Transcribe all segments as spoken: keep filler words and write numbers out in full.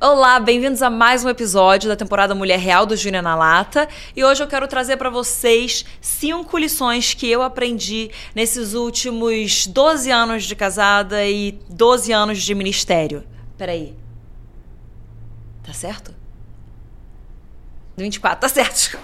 Olá, bem-vindos a mais um episódio da temporada Mulher Real do Júnior na Lata. E hoje eu quero trazer para vocês cinco lições que eu aprendi nesses últimos doze anos de casada e doze anos de ministério. Peraí. Tá certo? vinte e quatro, tá certo.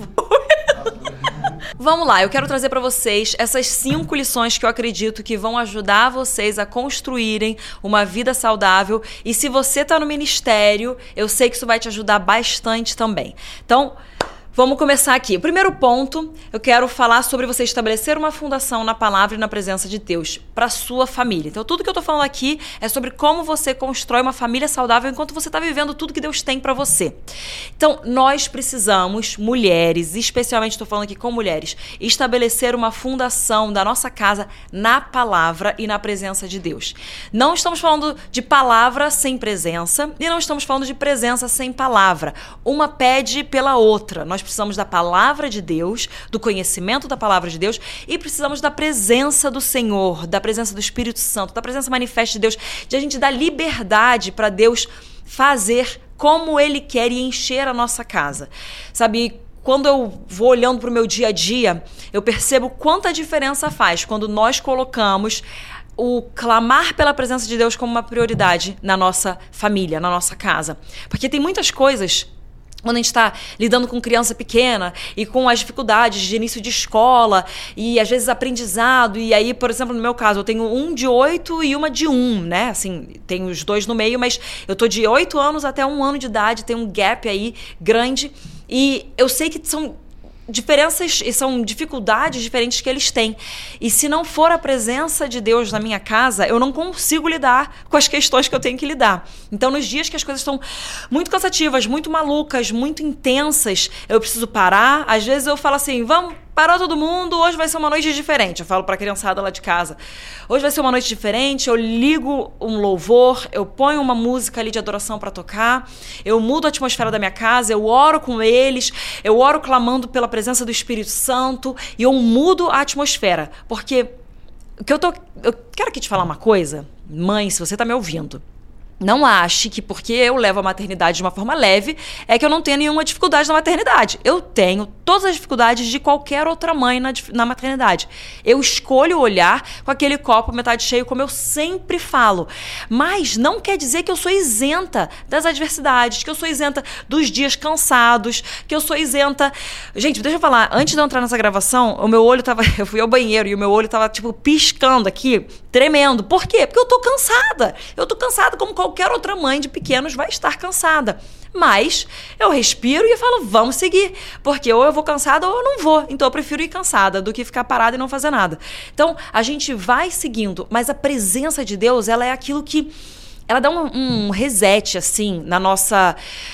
Vamos lá, eu quero trazer para vocês essas cinco lições que eu acredito que vão ajudar vocês a construírem uma vida saudável. E se você tá no ministério, eu sei que isso vai te ajudar bastante também. Então, vamos começar aqui. O primeiro ponto, eu quero falar sobre você estabelecer uma fundação na palavra e na presença de Deus para sua família. Então, tudo que eu tô falando aqui é sobre como você constrói uma família saudável enquanto você tá vivendo tudo que Deus tem para você. Então, nós precisamos, mulheres, especialmente estou falando aqui com mulheres, estabelecer uma fundação da nossa casa na palavra e na presença de Deus. Não estamos falando de palavra sem presença e não estamos falando de presença sem palavra. Uma pede pela outra. Nós precisamos da palavra de Deus, do conhecimento da palavra de Deus e precisamos da presença do Senhor, da presença do Espírito Santo, da presença manifesta de Deus, de a gente dar liberdade para Deus fazer como Ele quer e encher a nossa casa. Sabe, quando eu vou olhando para o meu dia a dia, eu percebo quanta diferença faz quando nós colocamos o clamar pela presença de Deus como uma prioridade na nossa família, na nossa casa. Porque tem muitas coisas quando a gente está lidando com criança pequena e com as dificuldades de início de escola e às vezes aprendizado, e aí, por exemplo, no meu caso, eu tenho um de oito e uma de um, né? Assim, tenho os dois no meio, mas eu tô de oito anos até um ano de idade, tem um gap aí grande, e eu sei que são diferenças e são dificuldades diferentes que eles têm. E se não for a presença de Deus na minha casa, eu não consigo lidar com as questões que eu tenho que lidar. Então, nos dias que as coisas estão muito cansativas, muito malucas, muito intensas, eu preciso parar. Às vezes eu falo assim, vamos, parou todo mundo, hoje vai ser uma noite diferente. Eu falo pra criançada lá de casa, hoje vai ser uma noite diferente, eu ligo um louvor, eu ponho uma música ali de adoração pra tocar, eu mudo a atmosfera da minha casa, eu oro com eles, eu oro clamando pela presença do Espírito Santo e eu mudo a atmosfera. Porque o que eu tô, eu quero aqui te falar uma coisa, mãe, se você tá me ouvindo. Não ache que porque eu levo a maternidade de uma forma leve é que eu não tenho nenhuma dificuldade na maternidade. Eu tenho todas as dificuldades de qualquer outra mãe na, na maternidade. Eu escolho olhar com aquele copo metade cheio, como eu sempre falo. Mas não quer dizer que eu sou isenta das adversidades, que eu sou isenta dos dias cansados, que eu sou isenta... Gente, deixa eu falar, antes de eu entrar nessa gravação, o meu olho tava... Eu fui ao banheiro e o meu olho tava, tipo, piscando aqui, tremendo. Por quê? Porque eu tô cansada. Eu tô cansada como qualquer outra mãe de pequenos vai estar cansada. Mas eu respiro e eu falo, vamos seguir. Porque ou eu vou cansada ou eu não vou. Então eu prefiro ir cansada do que ficar parada e não fazer nada. Então a gente vai seguindo. Mas a presença de Deus, ela é aquilo que... Ela dá um, um reset, assim, na nossa...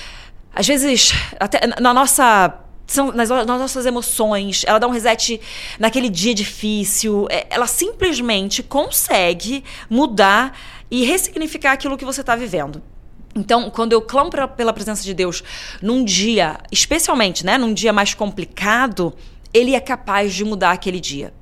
Às vezes, até na nossa... São nas, nas nossas emoções, ela dá um reset naquele dia difícil, ela simplesmente consegue mudar e ressignificar aquilo que você está vivendo. Então, quando eu clamo pra, pela presença de Deus num dia, especialmente, né, num dia mais complicado, Ele é capaz de mudar aquele dia.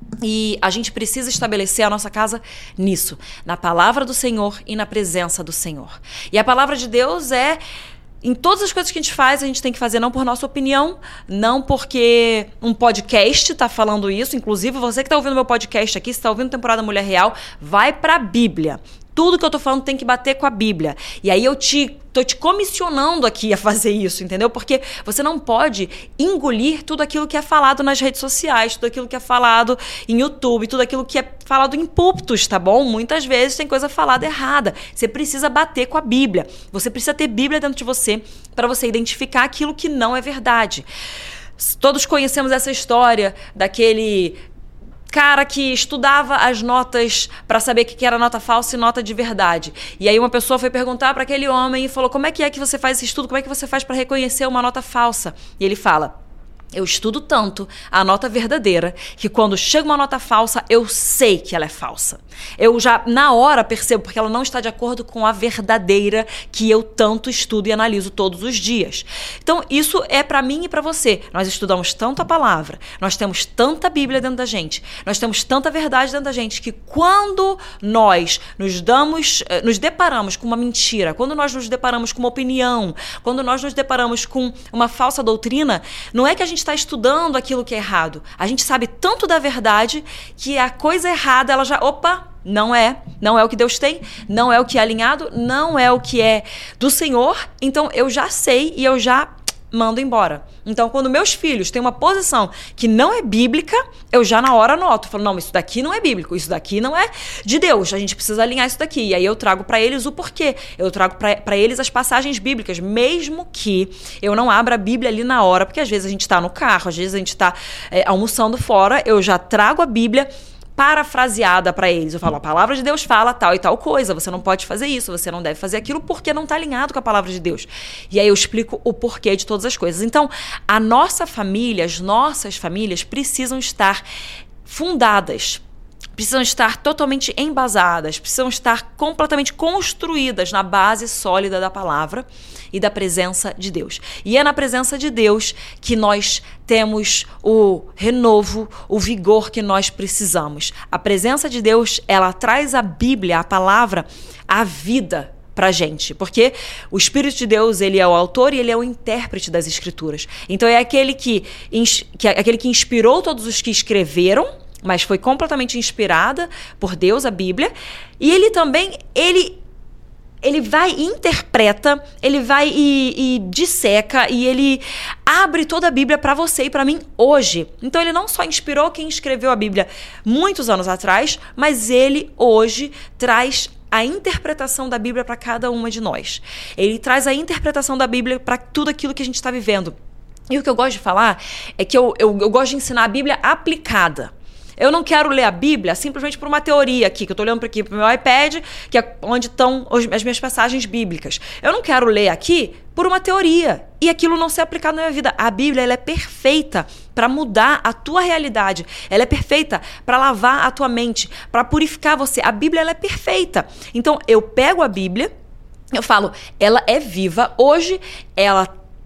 E a gente precisa estabelecer a nossa casa nisso, na palavra do Senhor e na presença do Senhor. E a palavra de Deus é... Em todas as coisas que a gente faz, a gente tem que fazer não por nossa opinião, não porque um podcast está falando isso. Inclusive, você que está ouvindo meu podcast aqui, se está ouvindo Temporada Mulher Real, vai para a Bíblia. Tudo que eu tô falando tem que bater com a Bíblia. E aí eu te, tô te comissionando aqui a fazer isso, entendeu? Porque você não pode engolir tudo aquilo que é falado nas redes sociais, tudo aquilo que é falado em YouTube, tudo aquilo que é falado em púlpitos, tá bom? Muitas vezes tem coisa falada errada. Você precisa bater com a Bíblia. Você precisa ter Bíblia dentro de você para você identificar aquilo que não é verdade. Todos conhecemos essa história daquele... cara que estudava as notas para saber o que era nota falsa e nota de verdade. E aí uma pessoa foi perguntar para aquele homem e falou, como é que é que você faz esse estudo? Como é que você faz para reconhecer uma nota falsa? E ele fala, Eu estudo tanto a nota verdadeira que quando chega uma nota falsa, eu sei que ela é falsa. Eu já, na hora, percebo porque ela não está de acordo com a verdadeira que eu tanto estudo e analiso todos os dias. Então, isso é para mim e para você. Nós estudamos tanto a palavra, nós temos tanta Bíblia dentro da gente, nós temos tanta verdade dentro da gente, que quando nós nos damos, nos deparamos com uma mentira, quando nós nos deparamos com uma opinião, quando nós nos deparamos com uma falsa doutrina, não é que a gente está estudando aquilo que é errado. A gente sabe tanto da verdade que a coisa errada, ela já... Opa! Não é. Não é o que Deus tem. Não é o que é alinhado. Não é o que é do Senhor. Então, eu já sei e eu já mando embora. Então, quando meus filhos têm uma posição que não é bíblica, eu já na hora anoto. Falo, não, isso daqui não é bíblico. Isso daqui não é de Deus. A gente precisa alinhar isso daqui. E aí eu trago para eles o porquê. Eu trago para eles as passagens bíblicas, mesmo que eu não abra a Bíblia ali na hora, porque às vezes a gente está no carro, às vezes a gente está é, almoçando fora, eu já trago a Bíblia parafraseada para eles. Eu falo, a palavra de Deus fala tal e tal coisa, você não pode fazer isso, você não deve fazer aquilo porque não está alinhado com a palavra de Deus. E aí eu explico o porquê de todas as coisas. Então, a nossa família, as nossas famílias precisam estar fundadas, precisam estar totalmente embasadas, precisam estar completamente construídas na base sólida da palavra e da presença de Deus. E é na presença de Deus que nós temos o renovo, o vigor que nós precisamos. A presença de Deus, ela traz a Bíblia, a palavra, a vida pra gente, porque o Espírito de Deus, ele é o autor e ele é o intérprete das Escrituras. Então é aquele que, que, é aquele que inspirou todos os que escreveram, mas foi completamente inspirada por Deus, a Bíblia, e ele também, ele ele vai e interpreta, ele vai e, e disseca, e ele abre toda a Bíblia para você e para mim hoje. Então ele não só inspirou quem escreveu a Bíblia muitos anos atrás, mas ele hoje traz a interpretação da Bíblia para cada uma de nós. Ele traz a interpretação da Bíblia para tudo aquilo que a gente está vivendo. E o que eu gosto de falar é que eu, eu, eu gosto de ensinar a Bíblia aplicada. Eu não quero ler a Bíblia simplesmente por uma teoria aqui, que eu estou olhando para aqui para o meu iPad, que é onde estão as minhas passagens bíblicas. Eu não quero ler aqui por uma teoria e aquilo não ser aplicado na minha vida. A Bíblia, ela é perfeita para mudar a tua realidade. Ela é perfeita para lavar a tua mente, para purificar você. A Bíblia, ela é perfeita. Então, eu pego a Bíblia, eu falo, ela é viva. Hoje, ela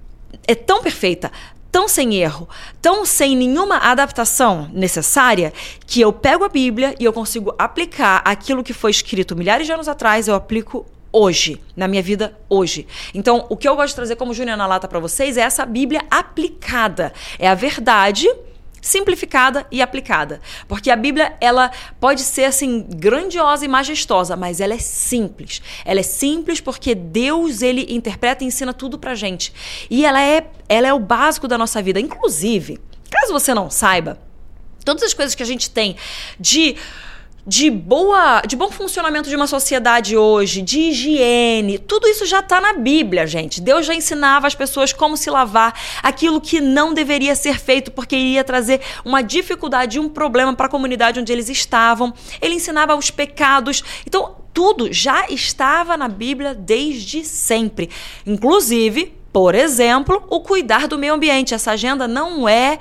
é tão perfeita, tão sem erro, tão sem nenhuma adaptação necessária, que eu pego a Bíblia e eu consigo aplicar aquilo que foi escrito milhares de anos atrás, eu aplico hoje, na minha vida hoje. Então, o que eu gosto de trazer como Júnior na Lata para vocês é essa Bíblia aplicada. É a verdade simplificada e aplicada. Porque a Bíblia, ela pode ser assim grandiosa e majestosa, mas ela é simples. Ela é simples porque Deus, ele interpreta e ensina tudo pra gente. E ela é, ela é o básico da nossa vida. Inclusive, caso você não saiba, todas as coisas que a gente tem de de boa, de bom funcionamento de uma sociedade hoje, de higiene, tudo isso já está na Bíblia, gente. Deus já ensinava as pessoas como se lavar, aquilo que não deveria ser feito porque iria trazer uma dificuldade, um problema para a comunidade onde eles estavam. Ele ensinava os pecados. Então, tudo já estava na Bíblia desde sempre. Inclusive, por exemplo, o cuidar do meio ambiente. Essa agenda não é...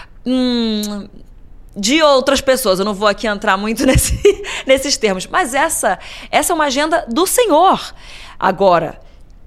Hum, de outras pessoas, eu não vou aqui entrar muito nesse, nesses termos, mas essa, essa é uma agenda do Senhor. Agora,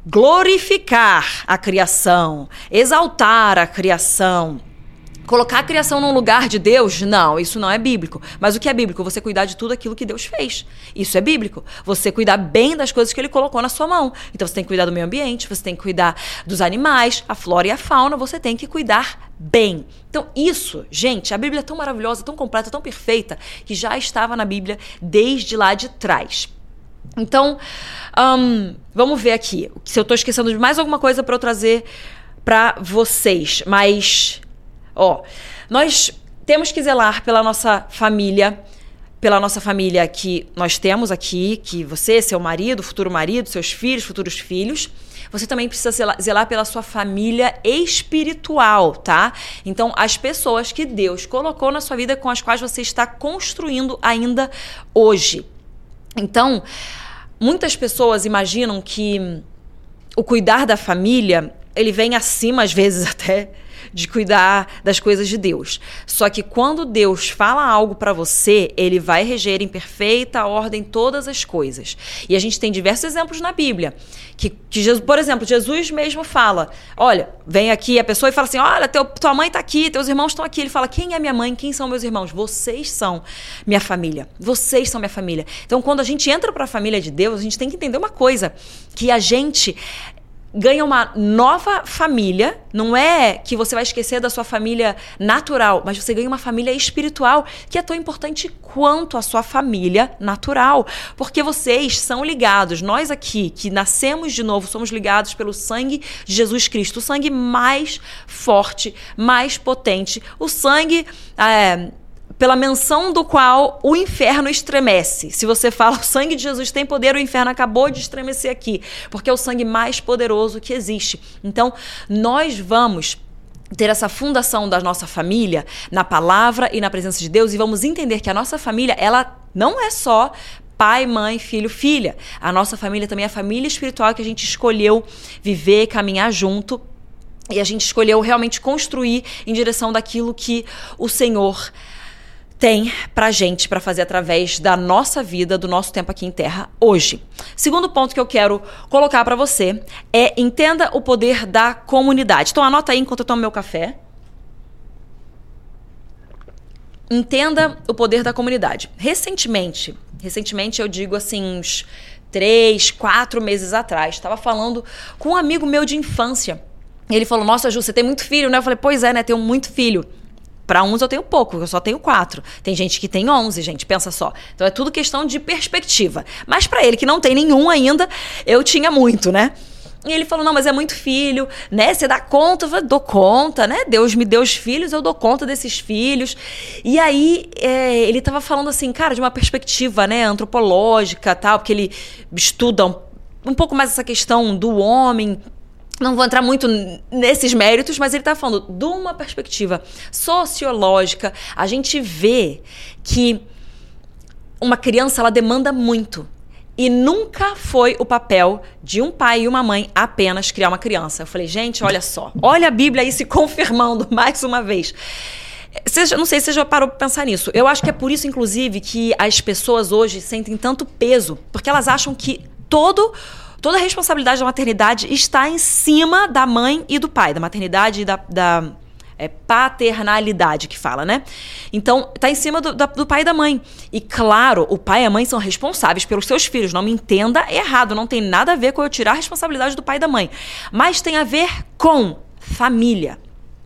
glorificar a criação, exaltar a criação, colocar a criação num lugar de Deus, não, isso não é bíblico. Mas o que é bíblico? Você cuidar de tudo aquilo que Deus fez. Isso é bíblico. Você cuidar bem das coisas que Ele colocou na sua mão. Então você tem que cuidar do meio ambiente, você tem que cuidar dos animais, a flora e a fauna, você tem que cuidar bem. Então isso, gente, a Bíblia é tão maravilhosa, tão completa, tão perfeita, que já estava na Bíblia desde lá de trás. Então, um, vamos ver aqui, se eu estou esquecendo de mais alguma coisa para eu trazer para vocês, mas... Ó, nós temos que zelar pela nossa família, pela nossa família que nós temos aqui, que você, seu marido, futuro marido, seus filhos, futuros filhos. Você também precisa zelar, zelar pela sua família espiritual, tá? Então, as pessoas que Deus colocou na sua vida com as quais você está construindo ainda hoje. Então, muitas pessoas imaginam que o cuidar da família, ele vem acima, às vezes até... de cuidar das coisas de Deus. Só que quando Deus fala algo para você, ele vai reger em perfeita ordem todas as coisas. E a gente tem diversos exemplos na Bíblia. Que, que Jesus, por exemplo, Jesus mesmo fala, olha, vem aqui a pessoa e fala assim, olha, teu, tua mãe tá aqui, teus irmãos estão aqui. Ele fala, quem é minha mãe? Quem são meus irmãos? Vocês são minha família. Vocês são minha família. Então, quando a gente entra para a família de Deus, a gente tem que entender uma coisa, que a gente ganha uma nova família. Não é que você vai esquecer da sua família natural, mas você ganha uma família espiritual, que é tão importante quanto a sua família natural, porque vocês são ligados. Nós aqui, que nascemos de novo, somos ligados pelo sangue de Jesus Cristo, o sangue mais forte, mais potente, o sangue... É, pela menção do qual o inferno estremece. Se você fala, o sangue de Jesus tem poder, o inferno acabou de estremecer aqui, porque é o sangue mais poderoso que existe. Então, nós vamos ter essa fundação da nossa família na palavra e na presença de Deus, e vamos entender que a nossa família, ela não é só pai, mãe, filho, filha. A nossa família também é a família espiritual que a gente escolheu viver, caminhar junto, e a gente escolheu realmente construir em direção daquilo que o Senhor tem pra gente, pra fazer através da nossa vida, do nosso tempo aqui em terra hoje. Segundo ponto que eu quero colocar pra você é: entenda o poder da comunidade. Então anota aí enquanto eu tomo meu café. Entenda o poder da comunidade. Recentemente, recentemente eu digo assim, uns três, quatro meses atrás, estava falando com um amigo meu de infância. E ele falou, nossa, Ju, você tem muito filho, né? Eu falei, pois é, né? Tenho muito filho. Para uns eu tenho pouco, eu só tenho quatro. Tem gente que tem onze, gente, pensa só. Então é tudo questão de perspectiva. Mas para ele que não tem nenhum ainda, eu tinha muito, né? E ele falou, não, mas é muito filho, né? Você dá conta? Eu falei, dou conta, né? Deus me deu os filhos, eu dou conta desses filhos. E aí, é, ele tava falando assim, cara, de uma perspectiva, né, antropológica, tal, porque ele estuda um, um pouco mais essa questão do homem. Não vou entrar muito nesses méritos, mas ele está falando de uma perspectiva sociológica. A gente vê que uma criança, ela demanda muito. E nunca foi o papel de um pai e uma mãe apenas criar uma criança. Eu falei, gente, olha só. Olha a Bíblia aí se confirmando mais uma vez. Você, não sei se você já parou para pensar nisso. Eu acho que é por isso, inclusive, que as pessoas hoje sentem tanto peso. Porque elas acham que todo... Toda a responsabilidade da maternidade está em cima da mãe e do pai, da maternidade e da, da é, paternalidade que fala, né? Então, está em cima do, da, do pai e da mãe. E, claro, o pai e a mãe são responsáveis pelos seus filhos. Não me entenda errado, não tem nada a ver com eu tirar a responsabilidade do pai e da mãe. Mas tem a ver com família.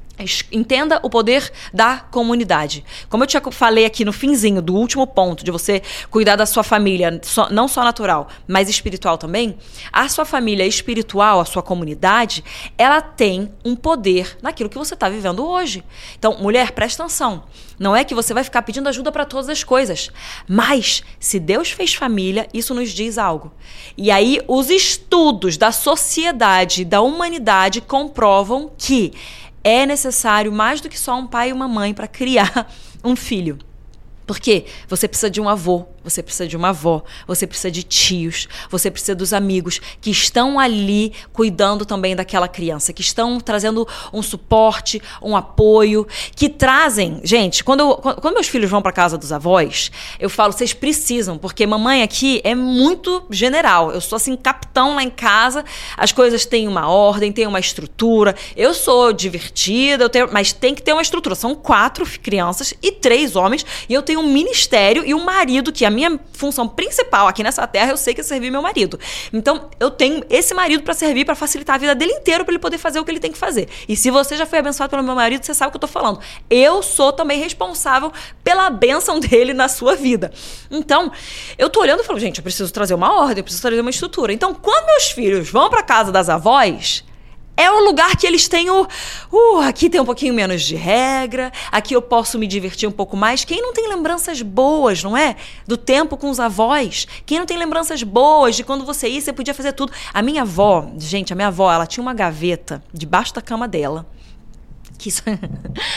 Entenda o poder da comunidade. Como eu te falei aqui no finzinho do último ponto, de você cuidar da sua família, não só natural, mas espiritual também, a sua família espiritual, a sua comunidade, ela tem um poder naquilo que você está vivendo hoje. Então, mulher, presta atenção. Não é que você vai ficar pedindo ajuda para todas as coisas, mas se Deus fez família, isso nos diz algo. E aí, os estudos da sociedade, da humanidade, comprovam que é necessário mais do que só um pai e uma mãe para criar um filho. Porque você precisa de um avô, você precisa de uma avó, você precisa de tios, você precisa dos amigos que estão ali cuidando também daquela criança, que estão trazendo um suporte, um apoio, que trazem... Gente, quando, eu, quando meus filhos vão para casa dos avós, eu falo, vocês precisam, porque mamãe aqui é muito general. Eu sou assim, capitão lá em casa, as coisas têm uma ordem, têm uma estrutura. Eu sou divertida, eu tenho, mas tem que ter uma estrutura. São quatro crianças e três homens, e eu tenho um ministério e um marido, que a minha função principal aqui nessa terra, eu sei que é servir meu marido. Então, eu tenho esse marido para servir, para facilitar a vida dele inteiro, para ele poder fazer o que ele tem que fazer. E se você já foi abençoado pelo meu marido, você sabe o que eu tô falando. Eu sou também responsável pela bênção dele na sua vida. Então, eu tô olhando e falo, gente, eu preciso trazer uma ordem, eu preciso trazer uma estrutura. Então, quando meus filhos vão para casa das avós, é o lugar que eles têm o... Uh, aqui tem um pouquinho menos de regra, aqui eu posso me divertir um pouco mais. Quem não tem lembranças boas, não é? Do tempo com os avós. Quem não tem lembranças boas de quando você ia, você podia fazer tudo. A minha avó, gente, a minha avó, ela tinha uma gaveta debaixo da cama dela. Que isso...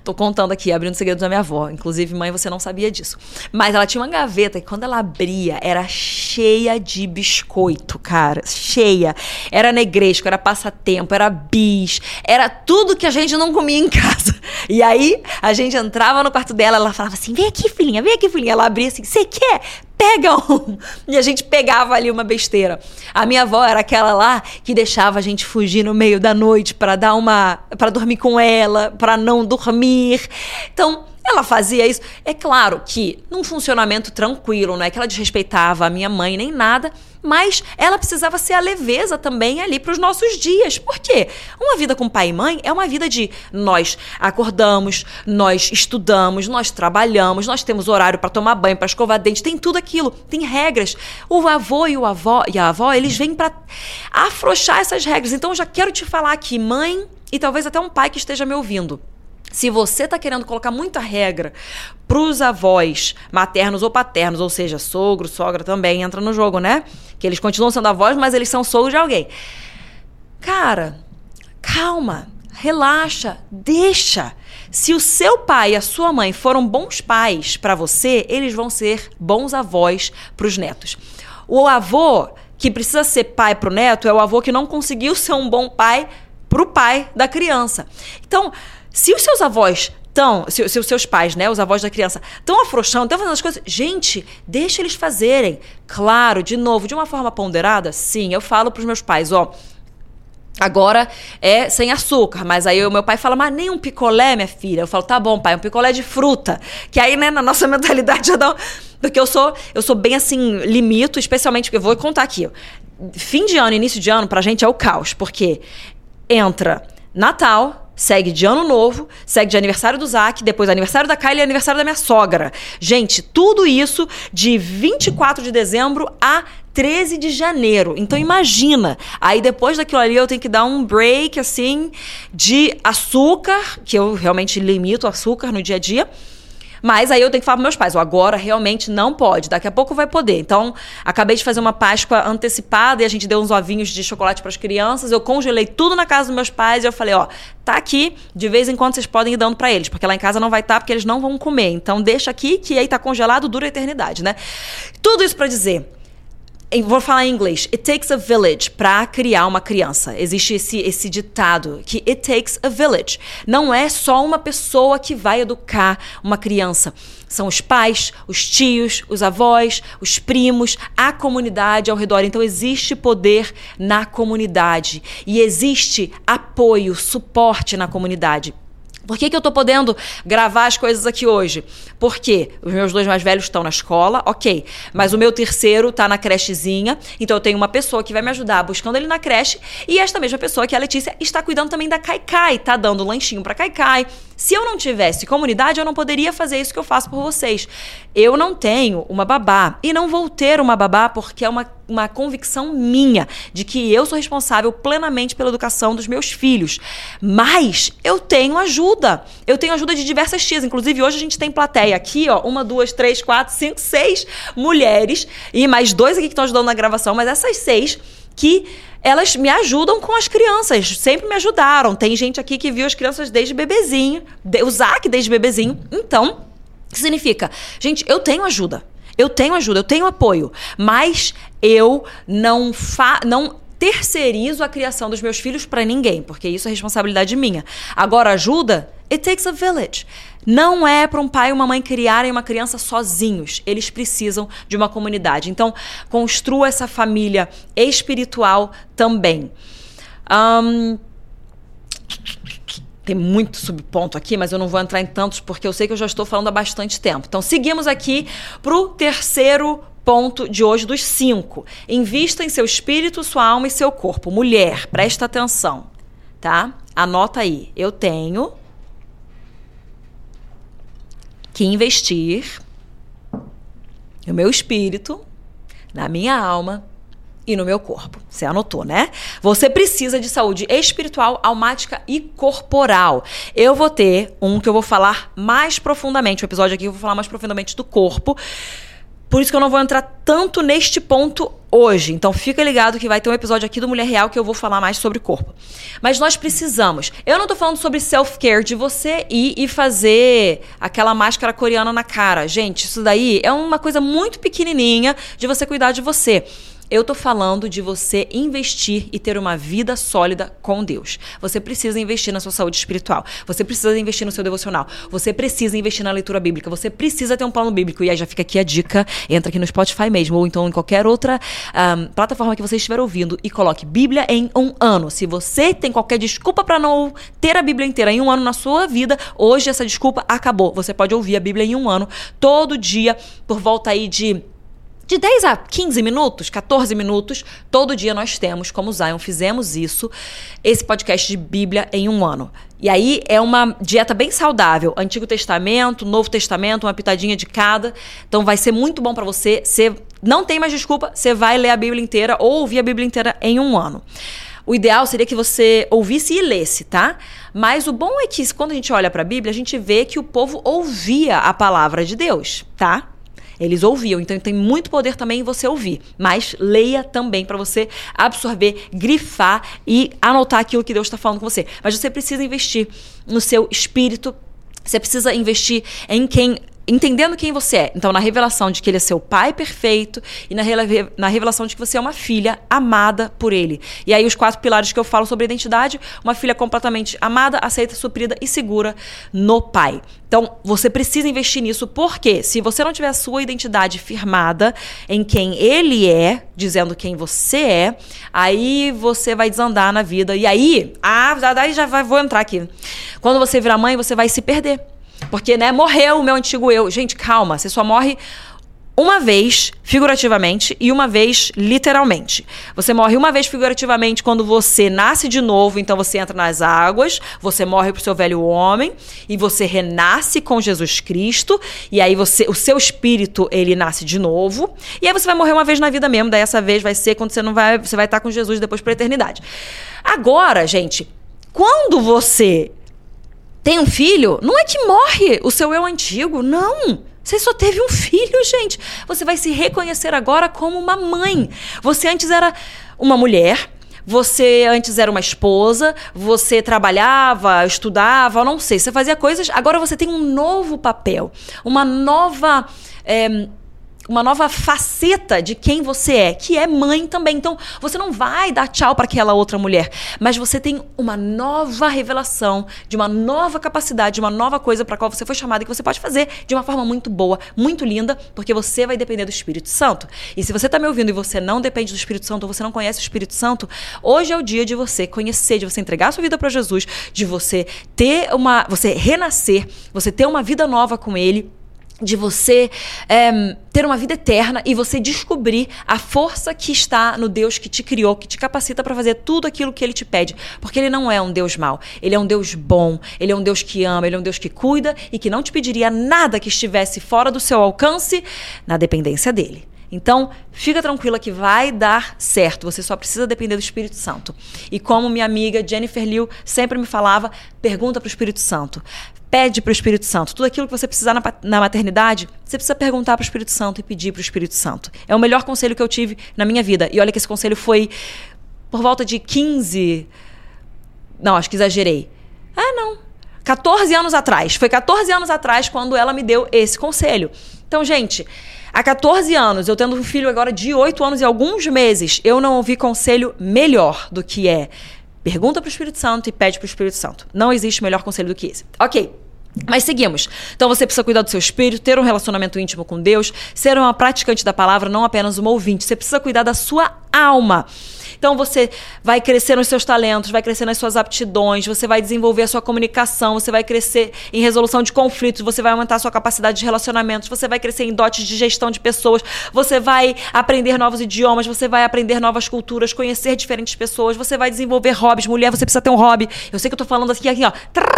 Tô contando aqui, abrindo segredos da minha avó. Inclusive, mãe, você não sabia disso. Mas ela tinha uma gaveta que quando ela abria, era cheia de biscoito, cara. Cheia. Era negresco, era passatempo, era bis. Era tudo que a gente não comia em casa. E aí, a gente entrava no quarto dela, ela falava assim, vem aqui, filhinha, vem aqui, filhinha. Ela abria assim, você quer? Pega um. E a gente pegava ali uma besteira. A minha avó era aquela lá que deixava a gente fugir no meio da noite pra dar uma, para dormir com ela, pra não dormir. Então, ela fazia isso. É claro que num funcionamento tranquilo, não é que ela desrespeitava a minha mãe nem nada, mas ela precisava ser a leveza também ali para os nossos dias. Por quê? Uma vida com pai e mãe é uma vida de nós acordamos, nós estudamos, nós trabalhamos, nós temos horário para tomar banho, para escovar dente, tem tudo aquilo, tem regras. O avô e, o avó, e a avó, eles vêm para afrouxar essas regras. Então, eu já quero te falar aqui, mãe e talvez até um pai que esteja me ouvindo. Se você está querendo colocar muita regra para os avós maternos ou paternos, ou seja, sogro, sogra também entra no jogo, né? Que eles continuam sendo avós, mas eles são sogros de alguém. Cara, calma, relaxa, deixa. Se o seu pai e a sua mãe foram bons pais para você, eles vão ser bons avós para os netos. O avô que precisa ser pai para o neto é o avô que não conseguiu ser um bom pai para o pai da criança. Então, se os seus avós estão, se, se os seus pais, né, os avós da criança, estão afrouxando, estão fazendo as coisas, gente, deixa eles fazerem. Claro, de novo, de uma forma ponderada, sim, eu falo para os meus pais, ó, agora é sem açúcar, mas aí o meu pai fala, mas nem um picolé, minha filha. Eu falo, tá bom, pai, um picolé de fruta. Que aí, né, na nossa mentalidade já dá... Porque eu sou, eu sou bem assim, limito, especialmente, porque eu vou contar aqui, ó, fim de ano, início de ano, pra gente é o caos, porque entra Natal... Segue de ano novo, segue de aniversário do Zac, depois aniversário da Kylie e aniversário da minha sogra. Gente, tudo isso de vinte e quatro de dezembro a treze de janeiro. Então imagina, aí depois daquilo ali eu tenho que dar um break, assim, de açúcar, que eu realmente limito o açúcar no dia a dia. Mas aí eu tenho que falar para meus pais, agora realmente não pode, daqui a pouco vai poder. Então, acabei de fazer uma Páscoa antecipada e a gente deu uns ovinhos de chocolate para as crianças, eu congelei tudo na casa dos meus pais e eu falei, ó, tá aqui, de vez em quando vocês podem ir dando para eles, porque lá em casa não vai estar, porque eles não vão comer. Então, deixa aqui, que aí tá congelado, dura a eternidade, né? Tudo isso para dizer... Vou falar em inglês. It takes a village para criar uma criança. Existe esse, esse ditado que it takes a village. Não é só uma pessoa que vai educar uma criança. São os pais, os tios, os avós, os primos, a comunidade ao redor. Então, existe poder na comunidade. E existe apoio, suporte na comunidade. Por que que eu tô podendo gravar as coisas aqui hoje? Porque os meus dois mais velhos estão na escola, ok. Mas o meu terceiro tá na crechezinha, então eu tenho uma pessoa que vai me ajudar buscando ele na creche, e esta mesma pessoa, que é a Letícia, está cuidando também da Kaikai, tá dando lanchinho pra Kaikai. Se eu não tivesse comunidade, eu não poderia fazer isso que eu faço por vocês. Eu não tenho uma babá, e não vou ter uma babá porque é uma, uma convicção minha de que eu sou responsável plenamente pela educação dos meus filhos. Mas eu tenho ajuda. Eu tenho ajuda de diversas tias. Inclusive, hoje a gente tem plateia aqui, ó, uma, duas, três, quatro, cinco, seis mulheres, e mais dois aqui que estão ajudando na gravação, mas essas seis que elas me ajudam com as crianças, sempre me ajudaram. Tem gente aqui que viu as crianças desde bebezinho, o Zac desde bebezinho. Então, o que significa? Gente, eu tenho ajuda, eu tenho ajuda, eu tenho apoio, mas eu não fa não terceirizo a criação dos meus filhos para ninguém, porque isso é responsabilidade minha. Agora, ajuda, it takes a village. Não é para um pai e uma mãe criarem uma criança sozinhos. Eles precisam de uma comunidade. Então, construa essa família espiritual também. Um, tem muito subponto aqui, mas eu não vou entrar em tantos porque eu sei que eu já estou falando há bastante tempo. Então, seguimos aqui para o terceiro ponto de hoje dos cinco. Invista em seu espírito, sua alma e seu corpo. Mulher, presta atenção, tá? Anota aí. Eu tenho que investir no meu espírito, na minha alma e no meu corpo. Você anotou, né? Você precisa de saúde espiritual, almática e corporal. Eu vou ter um que eu vou falar mais profundamente, um episódio aqui que eu vou falar mais profundamente do corpo. Por isso que eu não vou entrar tanto neste ponto hoje. Então fica ligado que vai ter um episódio aqui do Mulher Real que eu vou falar mais sobre corpo. Mas nós precisamos. Eu não tô falando sobre self-care, de você ir e fazer aquela máscara coreana na cara. Gente, isso daí é uma coisa muito pequenininha de você cuidar de você. Eu tô falando de você investir e ter uma vida sólida com Deus. Você precisa investir na sua saúde espiritual. Você precisa investir no seu devocional. Você precisa investir na leitura bíblica. Você precisa ter um plano bíblico. E aí já fica aqui a dica. Entra aqui no Spotify mesmo, ou então em qualquer outra um, plataforma que você estiver ouvindo e coloque Bíblia em um ano. Se você tem qualquer desculpa para não ter a Bíblia inteira em um ano na sua vida, hoje essa desculpa acabou. Você pode ouvir a Bíblia em um ano, todo dia, por volta aí de... De dez a quinze minutos, catorze minutos, todo dia nós temos, como Zion, fizemos isso, esse podcast de Bíblia em um ano. E aí é uma dieta bem saudável, Antigo Testamento, Novo Testamento, uma pitadinha de cada. Então vai ser muito bom para você. Você não tem mais desculpa, você vai ler a Bíblia inteira ou ouvir a Bíblia inteira em um ano. O ideal seria que você ouvisse e lesse, tá? Mas o bom é que quando a gente olha para a Bíblia, a gente vê que o povo ouvia a palavra de Deus, tá? Eles ouviam, então tem muito poder também em você ouvir. Mas leia também para você absorver, grifar e anotar aquilo que Deus está falando com você. Mas você precisa investir no seu espírito, você precisa investir em quem... Entendendo quem você é. Então, na revelação de que ele é seu pai perfeito e na, rele- na revelação de que você é uma filha amada por ele. E aí, os quatro pilares que eu falo sobre identidade: uma filha completamente amada, aceita, suprida e segura no pai. Então, você precisa investir nisso, porque se você não tiver a sua identidade firmada em quem ele é, dizendo quem você é, aí você vai desandar na vida. E aí, ah, daí já vai, vou entrar aqui. Quando você virar mãe, você vai se perder. Porque, né, morreu o meu antigo eu. Gente, calma, você só morre uma vez figurativamente e uma vez literalmente. Você morre uma vez figurativamente quando você nasce de novo, então você entra nas águas, você morre pro seu velho homem e você renasce com Jesus Cristo, e aí você, o seu espírito, ele nasce de novo, e aí você vai morrer uma vez na vida mesmo, daí essa vez vai ser quando você não vai, você vai estar com Jesus depois pra eternidade. Agora, gente, quando você tem um filho, não é que morre o seu eu antigo, não. Você só teve um filho, gente. Você vai se reconhecer agora como uma mãe. Você antes era uma mulher, você antes era uma esposa, você trabalhava, estudava, não sei, você fazia coisas. Agora você tem um novo papel, uma nova... É, uma nova faceta de quem você é, que é mãe também. Então, você não vai dar tchau para aquela outra mulher, mas você tem uma nova revelação de uma nova capacidade, de uma nova coisa para a qual você foi chamada e que você pode fazer de uma forma muito boa, muito linda, porque você vai depender do Espírito Santo. E se você está me ouvindo e você não depende do Espírito Santo, ou você não conhece o Espírito Santo, hoje é o dia de você conhecer, de você entregar a sua vida para Jesus, de você ter uma, você renascer, você ter uma vida nova com Ele, de você é, ter uma vida eterna e você descobrir a força que está no Deus que te criou, que te capacita para fazer tudo aquilo que Ele te pede. Porque Ele não é um Deus mau, Ele é um Deus bom, Ele é um Deus que ama, Ele é um Deus que cuida e que não te pediria nada que estivesse fora do seu alcance na dependência dEle. Então, fica tranquila que vai dar certo. Você só precisa depender do Espírito Santo. E como minha amiga Jennifer Liu sempre me falava, pergunta para o Espírito Santo. Pede para o Espírito Santo. Tudo aquilo que você precisar na, na maternidade, você precisa perguntar para o Espírito Santo e pedir para o Espírito Santo. É o melhor conselho que eu tive na minha vida. E olha que esse conselho foi por volta de quinze... Não, acho que exagerei. Ah, não. catorze anos atrás. Foi catorze anos atrás quando ela me deu esse conselho. Então, gente... Há catorze anos, eu tendo um filho agora de oito anos e alguns meses, eu não ouvi conselho melhor do que é pergunta para o Espírito Santo e pede para o Espírito Santo. Não existe melhor conselho do que esse. Ok. Mas seguimos. Então você precisa cuidar do seu espírito, ter um relacionamento íntimo com Deus, ser uma praticante da palavra, não apenas uma ouvinte. Você precisa cuidar da sua alma. Então você vai crescer nos seus talentos, vai crescer nas suas aptidões, você vai desenvolver a sua comunicação, você vai crescer em resolução de conflitos, você vai aumentar a sua capacidade de relacionamentos, você vai crescer em dotes de gestão de pessoas, você vai aprender novos idiomas, você vai aprender novas culturas, conhecer diferentes pessoas, você vai desenvolver hobbies. Mulher, você precisa ter um hobby. Eu sei que eu tô falando aqui, aqui ó.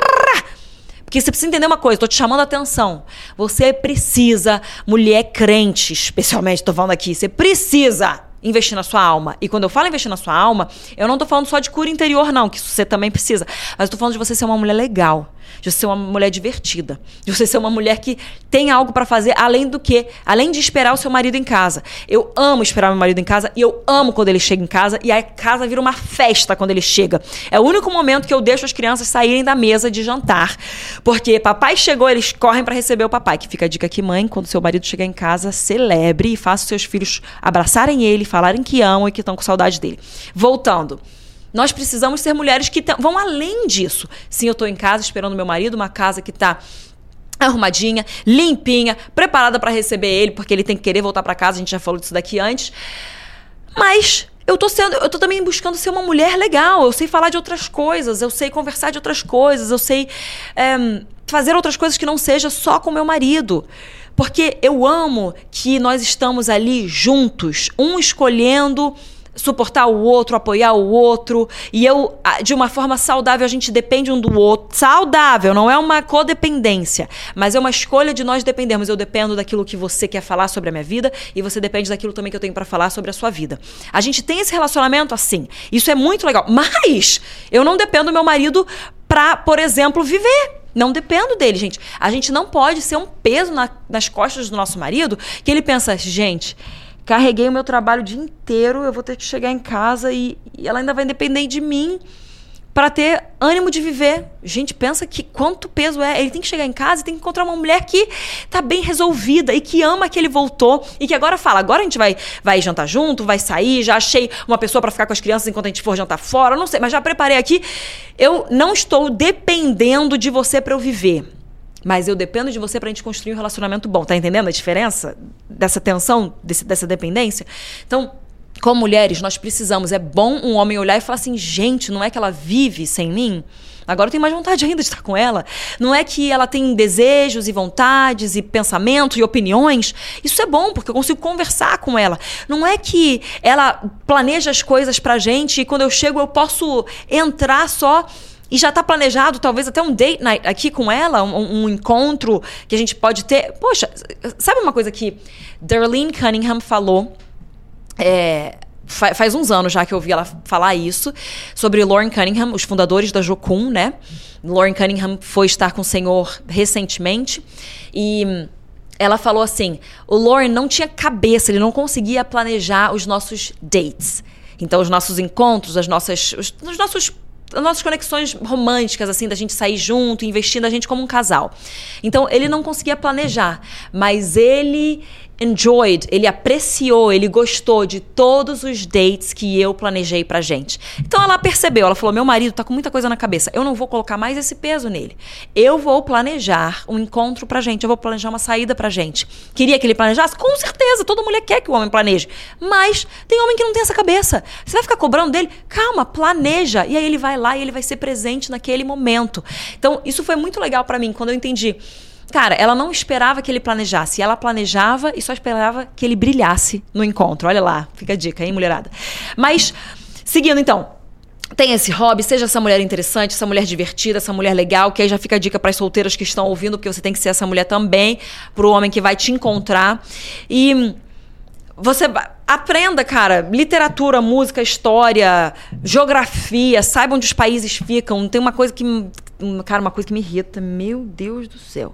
Porque você precisa entender uma coisa, tô te chamando a atenção. Você precisa, mulher crente, especialmente, tô falando aqui, você precisa investir na sua alma. E quando eu falo investir na sua alma, eu não tô falando só de cura interior, não, que isso você também precisa. Mas eu tô falando de você ser uma mulher legal. de você ser uma mulher divertida, de você ser uma mulher que tem algo pra fazer além do que, além de esperar o seu marido em casa. Eu amo esperar meu marido em casa e eu amo quando ele chega em casa e a casa vira uma festa quando ele chega. É o único momento que eu deixo as crianças saírem da mesa de jantar, porque papai chegou, eles correm pra receber o papai, que fica a dica aqui, mãe, quando seu marido chegar em casa, celebre e faça os seus filhos abraçarem ele, falarem que amam e que estão com saudade dele. Voltando. Nós precisamos ser mulheres que vão além disso. Sim, eu estou em casa esperando meu marido, uma casa que está arrumadinha, limpinha, preparada para receber ele, porque ele tem que querer voltar para casa, a gente já falou disso daqui antes. Mas eu tô sendo, eu tô também buscando ser uma mulher legal, eu sei falar de outras coisas, eu sei conversar de outras coisas, eu sei é, fazer outras coisas que não seja só com meu marido. Porque eu amo que nós estamos ali juntos, um escolhendo suportar o outro, apoiar o outro, e eu, de uma forma saudável, a gente depende um do outro. Saudável, não é uma codependência, mas é uma escolha de nós dependermos. Eu dependo daquilo que você quer falar sobre a minha vida e você depende daquilo também que eu tenho pra falar sobre a sua vida. A gente tem esse relacionamento assim, isso é muito legal, mas eu não dependo do meu marido pra, por exemplo, viver. Não dependo dele, gente. A gente não pode ser um peso na, nas costas do nosso marido, que ele pensa, gente, carreguei o meu trabalho o dia inteiro, eu vou ter que chegar em casa e, e ela ainda vai depender de mim para ter ânimo de viver. Gente, pensa que quanto peso é. Ele tem que chegar em casa e tem que encontrar uma mulher que tá bem resolvida e que ama que ele voltou e que agora fala, agora a gente vai, vai jantar junto, vai sair, já achei uma pessoa para ficar com as crianças enquanto a gente for jantar fora, não sei, mas já preparei aqui. Eu não estou dependendo de você para eu viver. Mas eu dependo de você pra gente construir um relacionamento bom. Tá entendendo a diferença dessa tensão, desse, dessa dependência? Então, como mulheres, nós precisamos. É bom um homem olhar e falar assim, gente, não é que ela vive sem mim? Agora eu tenho mais vontade ainda de estar com ela. Não é que ela tem desejos e vontades e pensamentos e opiniões. Isso é bom, porque eu consigo conversar com ela. Não é que ela planeja as coisas pra gente e quando eu chego eu posso entrar só... E já tá planejado, talvez, até um date night aqui com ela, um, um encontro que a gente pode ter. Poxa, sabe uma coisa que Darlene Cunningham falou? É, fa- faz uns anos já que eu ouvi ela falar isso, sobre Lauren Cunningham, os fundadores da Jocum, né? Lauren Cunningham foi estar com o Senhor recentemente e... Ela falou assim, o Lauren não tinha cabeça, ele não conseguia planejar os nossos dates. Então, os nossos encontros, as nossas, os, os nossos... as nossas conexões românticas, assim, da gente sair junto, investir na gente como um casal. Então, ele não conseguia planejar, mas ele enjoyed, ele apreciou, ele gostou de todos os dates que eu planejei pra gente. Então, ela percebeu, ela falou, meu marido tá com muita coisa na cabeça, eu não vou colocar mais esse peso nele. Eu vou planejar um encontro pra gente, eu vou planejar uma saída pra gente. Queria que ele planejasse? Com certeza, toda mulher quer que o homem planeje. Mas tem homem que não tem essa cabeça. Você vai ficar cobrando dele? Calma, planeja. E aí ele vai lá e ele vai ser presente naquele momento. Então, isso foi muito legal pra mim, quando eu entendi. Cara, ela não esperava que ele planejasse. Ela planejava e só esperava que ele brilhasse no encontro. Olha lá, fica a dica, hein, mulherada? Mas, seguindo então, tem esse hobby, seja essa mulher interessante, essa mulher divertida, essa mulher legal, que aí já fica a dica para as solteiras que estão ouvindo, porque você tem que ser essa mulher também, pro homem que vai te encontrar. E você aprenda, cara, literatura, música, história, geografia, saiba onde os países ficam. Tem uma coisa que, cara, uma coisa que me irrita, meu Deus do céu.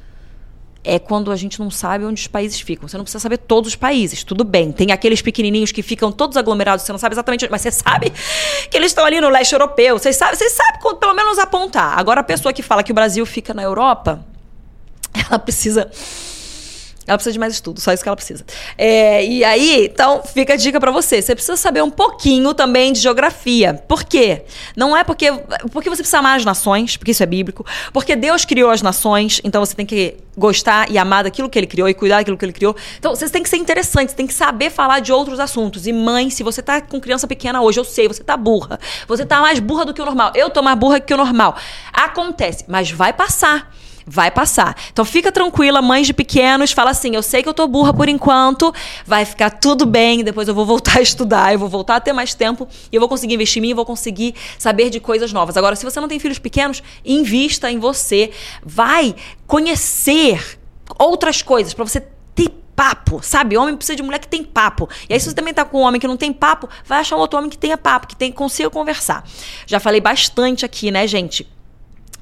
É quando a gente não sabe onde os países ficam. Você não precisa saber todos os países, tudo bem. Tem aqueles pequenininhos que ficam todos aglomerados, você não sabe exatamente onde, mas você sabe que eles estão ali no leste europeu. Você sabe, você sabe pelo menos apontar. Agora, a pessoa que fala que o Brasil fica na Europa, ela precisa... Ela precisa de mais estudo, só isso que ela precisa. É, e aí, então, fica a dica pra você. Você precisa saber um pouquinho também de geografia. Por quê? Não é porque... Porque você precisa amar as nações, porque isso é bíblico. Porque Deus criou as nações, então você tem que gostar e amar daquilo que Ele criou e cuidar daquilo que Ele criou. Então, você tem que ser interessante, você tem que saber falar de outros assuntos. E mãe, se você tá com criança pequena hoje, eu sei, você tá burra. Você tá mais burra do que o normal. Eu tô mais burra que o normal. Acontece, mas vai passar. Vai passar. Então fica tranquila, mães de pequenos, fala assim, eu sei que eu tô burra por enquanto, vai ficar tudo bem, depois eu vou voltar a estudar, eu vou voltar a ter mais tempo e eu vou conseguir investir em mim, eu vou conseguir saber de coisas novas. Agora, se você não tem filhos pequenos, invista em você, vai conhecer outras coisas pra você ter papo, sabe? Homem precisa de mulher que tem papo. E aí, se você também tá com um homem que não tem papo, vai achar um outro homem que tenha papo, que tem, consiga conversar. Já falei bastante aqui, né, gente?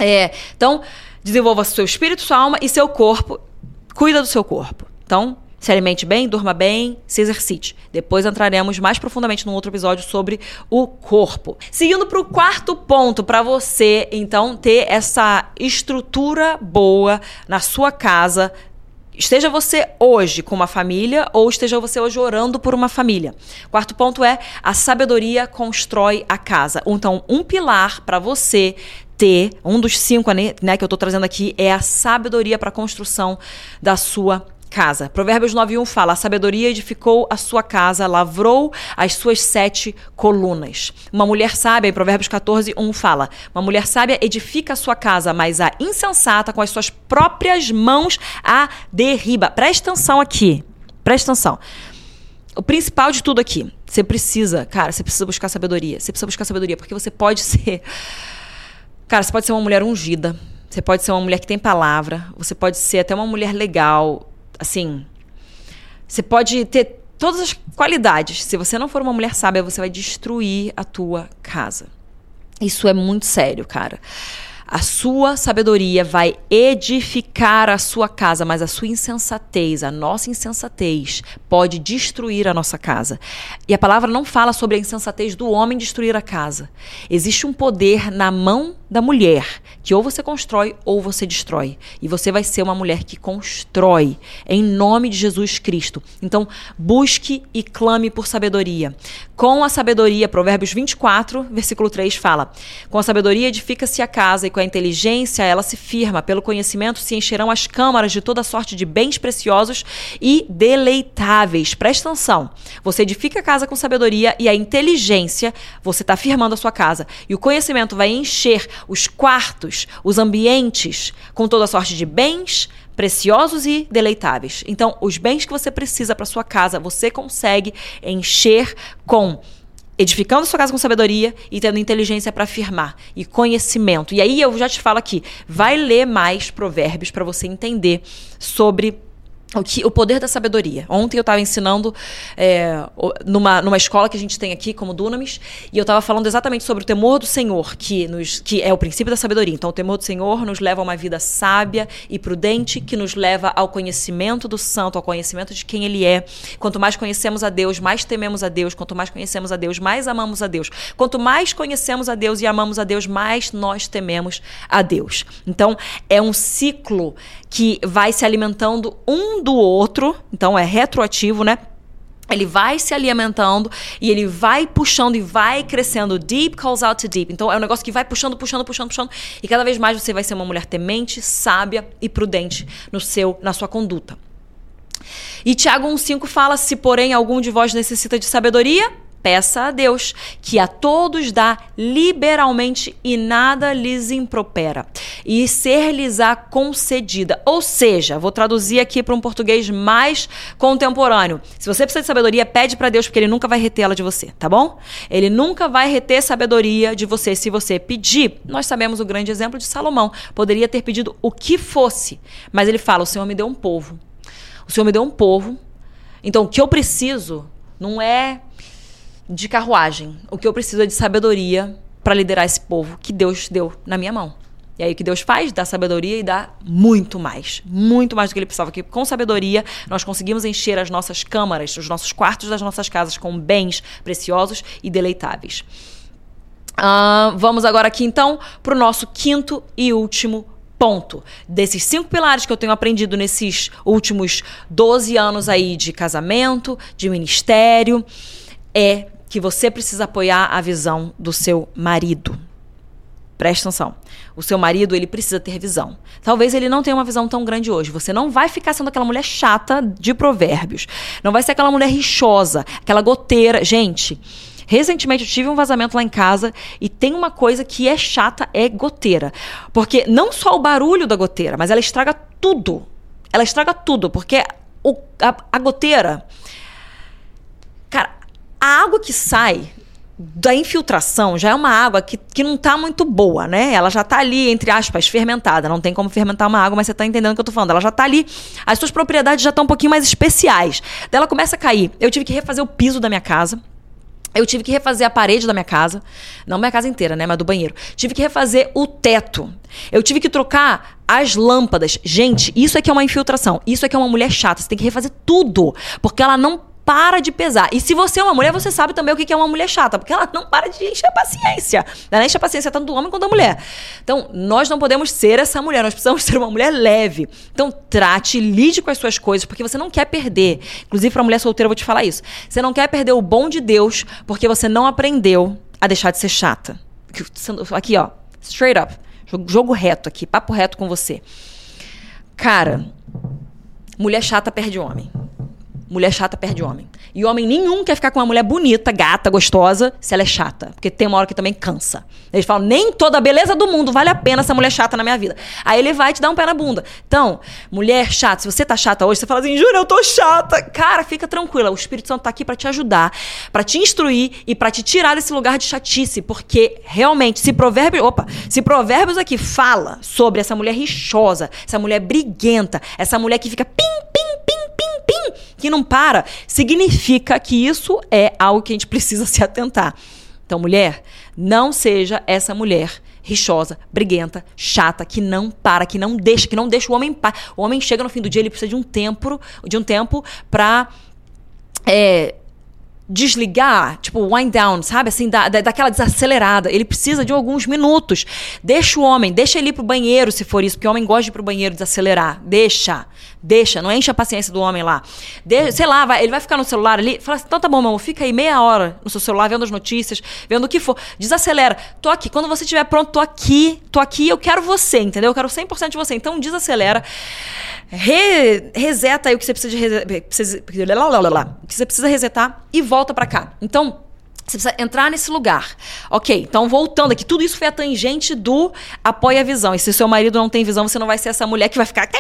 É, então, desenvolva seu espírito, sua alma e seu corpo. Cuida do seu corpo. Então, se alimente bem, durma bem, se exercite. Depois entraremos mais profundamente num outro episódio sobre o corpo. Seguindo para o quarto ponto, para você, então, ter essa estrutura boa na sua casa. Esteja você hoje com uma família ou esteja você hoje orando por uma família. Quarto ponto é: a sabedoria constrói a casa. Então, um pilar para você ter, um dos cinco, né, que eu estou trazendo aqui, é a sabedoria para a construção da sua casa. Provérbios nove um fala: a sabedoria edificou a sua casa, lavrou as suas sete colunas. Uma mulher sábia, em Provérbios catorze um fala: uma mulher sábia edifica a sua casa, mas a insensata com as suas próprias mãos a derriba. Presta atenção aqui, presta atenção. O principal de tudo aqui, você precisa, cara, você precisa buscar sabedoria. Você precisa buscar sabedoria, porque você pode ser... Cara, você pode ser uma mulher ungida, você pode ser uma mulher que tem palavra, você pode ser até uma mulher legal. Assim, você pode ter todas as qualidades. Se você não for uma mulher sábia, você vai destruir a tua casa. Isso é muito sério, cara. A sua sabedoria vai edificar a sua casa, mas a sua insensatez, a nossa insensatez, pode destruir a nossa casa. E a palavra não fala sobre a insensatez do homem destruir a casa. Existe um poder na mão da mulher, que ou você constrói ou você destrói. E você vai ser uma mulher que constrói, em nome de Jesus Cristo. Então, busque e clame por sabedoria. Com a sabedoria, Provérbios vinte e quatro, versículo três fala: com a sabedoria edifica-se a casa, e com a inteligência ela se firma. Pelo conhecimento se encherão as câmaras de toda sorte de bens preciosos e deleitáveis. Presta atenção. Você edifica a casa com sabedoria, e a inteligência, você está firmando a sua casa. E o conhecimento vai encher os quartos, os ambientes, com toda sorte de bens preciosos e deleitáveis. Então, os bens que você precisa para sua casa, você consegue encher com edificando sua casa com sabedoria e tendo inteligência para afirmar e conhecimento. E aí eu já te falo aqui, vai ler mais Provérbios para você entender sobre O, que, o poder da sabedoria. Ontem eu estava ensinando é, numa, numa escola que a gente tem aqui, como Dunamis, e eu estava falando exatamente sobre o temor do Senhor, que, nos, que é o princípio da sabedoria. Então, o temor do Senhor nos leva a uma vida sábia e prudente, que nos leva ao conhecimento do Santo, ao conhecimento de quem Ele é. Quanto mais conhecemos a Deus, mais tememos a Deus. Quanto mais conhecemos a Deus, mais amamos a Deus. Quanto mais conhecemos a Deus e amamos a Deus, mais nós tememos a Deus. Então, é um ciclo que vai se alimentando um do outro, então é retroativo, né? Ele vai se alimentando e ele vai puxando e vai crescendo. Deep calls out to deep. Então é um negócio que vai puxando, puxando, puxando, puxando. E cada vez mais você vai ser uma mulher temente, sábia e prudente no seu, na sua conduta. E Tiago um cinco fala: se porém algum de vós necessita de sabedoria, peça a Deus, que a todos dá liberalmente e nada lhes impropera, e ser-lhes-á concedida. Ou seja, vou traduzir aqui para um português mais contemporâneo. Se você precisa de sabedoria, pede para Deus, porque Ele nunca vai retê-la de você, tá bom? Ele nunca vai reter sabedoria de você se você pedir. Nós sabemos o grande exemplo de Salomão. Poderia ter pedido o que fosse, mas ele fala: o Senhor me deu um povo. O Senhor me deu um povo. Então, o que eu preciso não é de carruagem. O que eu preciso é de sabedoria para liderar esse povo que Deus deu na minha mão. E aí o que Deus faz? Dá sabedoria e dá muito mais. Muito mais do que Ele precisava. Que com sabedoria nós conseguimos encher as nossas câmaras, os nossos quartos das nossas casas com bens preciosos e deleitáveis. Uh, vamos agora aqui então para o nosso quinto e último ponto. Desses cinco pilares que eu tenho aprendido nesses últimos doze anos aí de casamento, de ministério, é que você precisa apoiar a visão do seu marido. Presta atenção. O seu marido, ele precisa ter visão. Talvez ele não tenha uma visão tão grande hoje. Você não vai ficar sendo aquela mulher chata de Provérbios. Não vai ser aquela mulher rixosa, aquela goteira. Gente, recentemente eu tive um vazamento lá em casa e tem uma coisa que é chata, é goteira. Porque não só o barulho da goteira, mas ela estraga tudo. Ela estraga tudo, porque o, a, a goteira... Cara, a água que sai da infiltração já é uma água que, que não tá muito boa, né? Ela já tá ali, entre aspas, fermentada. Não tem como fermentar uma água, mas você tá entendendo o que eu tô falando. Ela já tá ali, as suas propriedades já estão um pouquinho mais especiais. Daí ela começa a cair. Eu tive que refazer o piso da minha casa. Eu tive que refazer a parede da minha casa. Não minha casa inteira, né? Mas do banheiro. Tive que refazer o teto. Eu tive que trocar as lâmpadas. Gente, isso aqui é uma infiltração. Isso aqui é uma mulher chata. Você tem que refazer tudo. Porque ela não para de pesar. E se você é uma mulher, você sabe também o que é uma mulher chata. Porque ela não para de encher a paciência. Ela enche a paciência tanto do homem quanto da mulher. Então, nós não podemos ser essa mulher. Nós precisamos ser uma mulher leve. Então, trate, lide com as suas coisas, porque você não quer perder. Inclusive, pra mulher solteira, eu vou te falar isso. Você não quer perder o bom de Deus, porque você não aprendeu a deixar de ser chata. Aqui, ó. Straight up. Jogo reto aqui. Papo reto com você. Cara, mulher chata perde homem. Mulher chata perde homem. E homem nenhum quer ficar com uma mulher bonita, gata, gostosa, se ela é chata. Porque tem uma hora que também cansa. Eles falam, nem toda a beleza do mundo vale a pena essa mulher chata na minha vida. Aí ele vai te dar um pé na bunda. Então, mulher chata, se você tá chata hoje, você fala assim, Júlia, eu tô chata. Cara, fica tranquila. O Espírito Santo tá aqui pra te ajudar, pra te instruir e pra te tirar desse lugar de chatice. Porque, realmente, se provérbios... Opa! Se provérbios aqui fala sobre essa mulher rixosa, essa mulher briguenta, essa mulher que fica pim, pim, pim, pim, pim, que não para, significa que isso é algo que a gente precisa se atentar. Então, mulher, não seja essa mulher rixosa, briguenta, chata, que não para, que não deixa, que não deixa o homem par. O homem chega no fim do dia, ele precisa de um tempo, de um tempo pra é, desligar, tipo, wind down, sabe? Assim, da, da, daquela desacelerada. Ele precisa de alguns minutos. Deixa o homem, deixa ele ir pro banheiro, se for isso, porque o homem gosta de ir pro banheiro desacelerar. Deixa. Deixa, não enche a paciência do homem lá. De, sei lá, vai, ele vai ficar no celular ali, fala assim, então tá bom, meu amor, fica aí meia hora no seu celular, vendo as notícias, vendo o que for. Desacelera. Tô aqui, quando você estiver pronto, tô aqui, tô aqui, eu quero você, entendeu? Eu quero cem por cento de você. Então desacelera, re, reseta aí o que você precisa de resetar, precisa, o que você precisa resetar e volta pra cá. Então, você precisa entrar nesse lugar. Ok, então voltando aqui, tudo isso foi a tangente do apoia a visão. E se o seu marido não tem visão, você não vai ser essa mulher que vai ficar...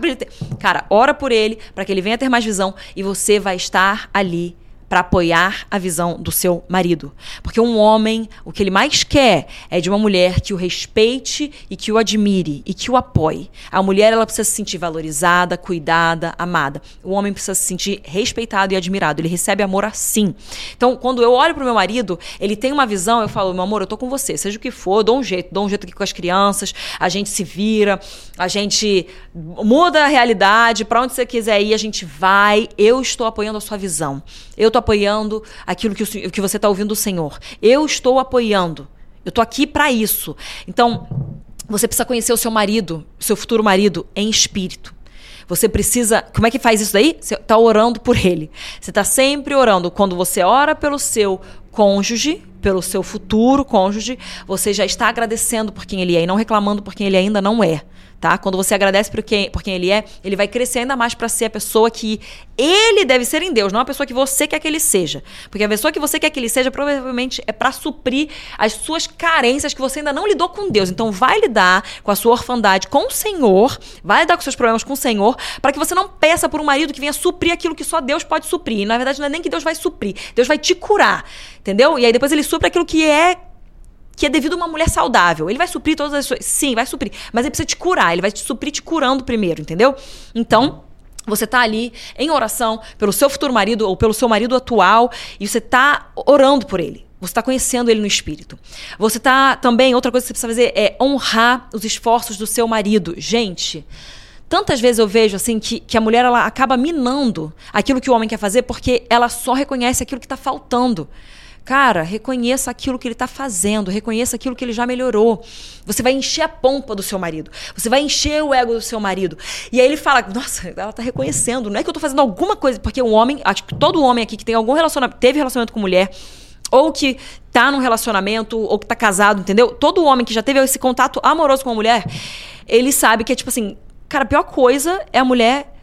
Cara, ora por ele, para que ele venha ter mais visão, e você vai estar ali para apoiar a visão do seu marido. Porque um homem, o que ele mais quer é de uma mulher que o respeite e que o admire e que o apoie. A mulher, ela precisa se sentir valorizada, cuidada, amada. O homem precisa se sentir respeitado e admirado. Ele recebe amor assim. Então, quando eu olho pro meu marido, ele tem uma visão, eu falo, meu amor, eu tô com você, seja o que for, eu dou um jeito, dou um jeito aqui com as crianças, a gente se vira, a gente muda a realidade, para onde você quiser ir, a gente vai, eu estou apoiando a sua visão. Eu tô apoiando aquilo que, o, que você está ouvindo do Senhor. Eu estou apoiando. Eu estou aqui para isso. Então, você precisa conhecer o seu marido, o seu futuro marido, em espírito. Você precisa... Como é que faz isso daí? Você está orando por ele. Você está sempre orando. Quando você ora pelo seu cônjuge, pelo seu futuro cônjuge, você já está agradecendo por quem ele é e não reclamando por quem ele ainda não é. Tá? Quando você agradece por quem, por quem ele é, ele vai crescer ainda mais para ser a pessoa que ele deve ser em Deus, não a pessoa que você quer que ele seja. Porque a pessoa que você quer que ele seja, provavelmente, é para suprir as suas carências que você ainda não lidou com Deus. Então, vai lidar com a sua orfandade com o Senhor, vai lidar com seus problemas com o Senhor, para que você não peça por um marido que venha suprir aquilo que só Deus pode suprir. E, na verdade, não é nem que Deus vai suprir, Deus vai te curar, entendeu? E aí, depois ele supre aquilo que é que é devido a uma mulher saudável. Ele vai suprir todas as suas... Sim, vai suprir. Mas ele precisa te curar. Ele vai te suprir te curando primeiro, entendeu? Então, você tá ali em oração pelo seu futuro marido ou pelo seu marido atual e você tá orando por ele. Você está conhecendo ele no espírito. Você tá também... Outra coisa que você precisa fazer é honrar os esforços do seu marido. Gente... Tantas vezes eu vejo assim que, que a mulher ela acaba minando aquilo que o homem quer fazer porque ela só reconhece aquilo que está faltando. Cara, reconheça aquilo que ele está fazendo, reconheça aquilo que ele já melhorou. Você vai encher a pompa do seu marido, você vai encher o ego do seu marido. E aí ele fala, nossa, ela está reconhecendo, não é que eu estou fazendo alguma coisa, porque um homem, acho que todo homem aqui que tem algum relacionamento, teve relacionamento com mulher, ou que tá num relacionamento, ou que tá casado, entendeu? Todo homem que já teve esse contato amoroso com uma mulher, ele sabe que é tipo assim, cara, a pior coisa é a mulher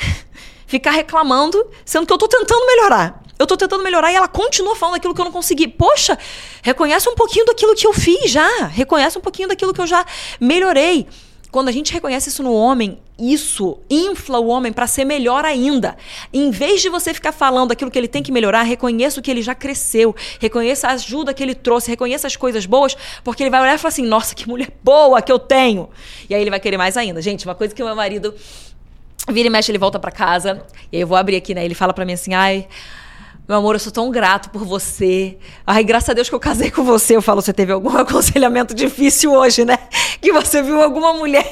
ficar reclamando, sendo que eu tô tentando melhorar. Eu tô tentando melhorar e ela continua falando aquilo que eu não consegui. Poxa, reconhece um pouquinho daquilo que eu fiz já. Reconhece um pouquinho daquilo que eu já melhorei. Quando a gente reconhece isso no homem, isso infla o homem para ser melhor ainda. Em vez de você ficar falando aquilo que ele tem que melhorar, reconheça o que ele já cresceu. Reconheça a ajuda que ele trouxe. Reconheça as coisas boas, porque ele vai olhar e falar assim, nossa, que mulher boa que eu tenho. E aí ele vai querer mais ainda. Gente, uma coisa que o meu marido vira e mexe, ele volta para casa. E aí eu vou abrir aqui, né? Ele fala para mim assim, ai... Meu amor, eu sou tão grato por você. Ai, graças a Deus que eu casei com você. Eu falo, você teve algum aconselhamento difícil hoje, né? Que você viu alguma mulher...